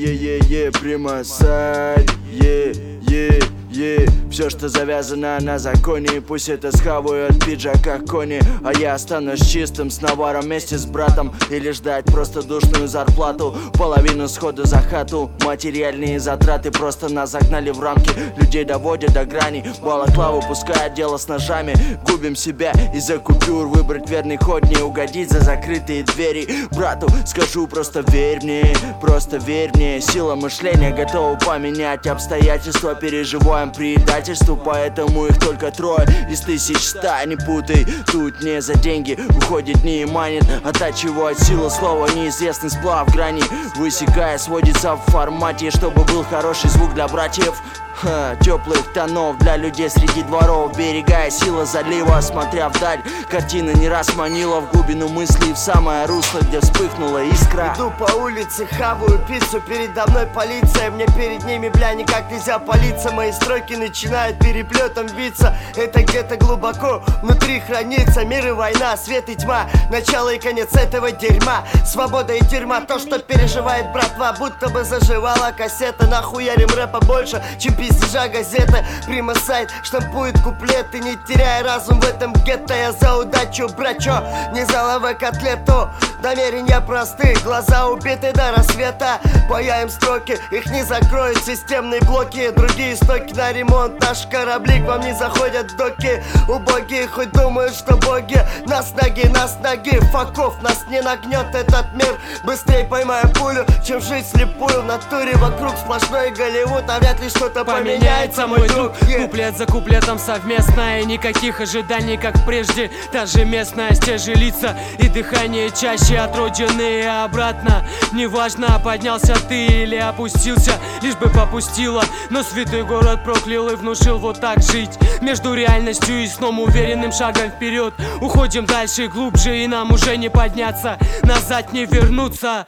Е-е-е-е, примасай, все, что завязано на законе, пусть это схавают пиджака кони. А я останусь чистым с наваром вместе с братом. Или ждать просто душную зарплату, половину сходу за хату. Материальные затраты просто нас загнали в рамки, людей доводят до грани. Балаклаву пускает дело с ножами. Губим себя из-за купюр, выбрать верный ход, не угодить за закрытые двери. Брату скажу, просто верь мне, сила мышления готова поменять обстоятельства. Переживаем предательство, поэтому их только 3 из 1100. Не путай, тут не за деньги уходит, не манит. Оттачивает силу слова, неизвестный сплав грани. Высекая, сводится в формате, чтобы был хороший звук для братьев. Теплых тонов для людей среди дворов, берегая сила залива, смотря вдаль. Картина не раз манила в глубину мыслей, в самое русло, где вспыхнула искра. Иду по улице, хаваю пиццу, передо мной полиция. Мне перед ними, бля, никак нельзя палиться. Мои строки начинают переплетом виться. Это где-то глубоко внутри хранится мир и война, свет и тьма, начало и конец этого дерьма. Свобода и тюрьма, то, что переживает братва, будто бы заживала кассета. Нахуярим рэпа больше, чем пиздежа газеты. Примасайт штампует куплеты, не теряя разум в этом гетто. Я за удачу, брачо, не за лавы котлету. Намерения просты, глаза убиты до рассвета. Паяем строки, их не закроют системные блоки. Другие стоки на ремонт, наши корабли к вам не заходят в доки. Убогие хоть думают, что боги. Нас ноги, факов, нас не нагнет этот мир. Быстрее поймаю пулю, чем жить слепую. В натуре вокруг сплошной Голливуд, а вряд ли что-то поменяется, мой друг. Куплет за куплетом совместно, и никаких ожиданий, как прежде. Та же местность, те же лица и дыхание чаще от родины и обратно. Неважно, поднялся ты или опустился, лишь бы попустило. Но святой город проклял и внушил вот так жить. Между реальностью и сном уверенным шагом вперед. Уходим дальше, глубже, и нам уже не подняться, назад не вернуться.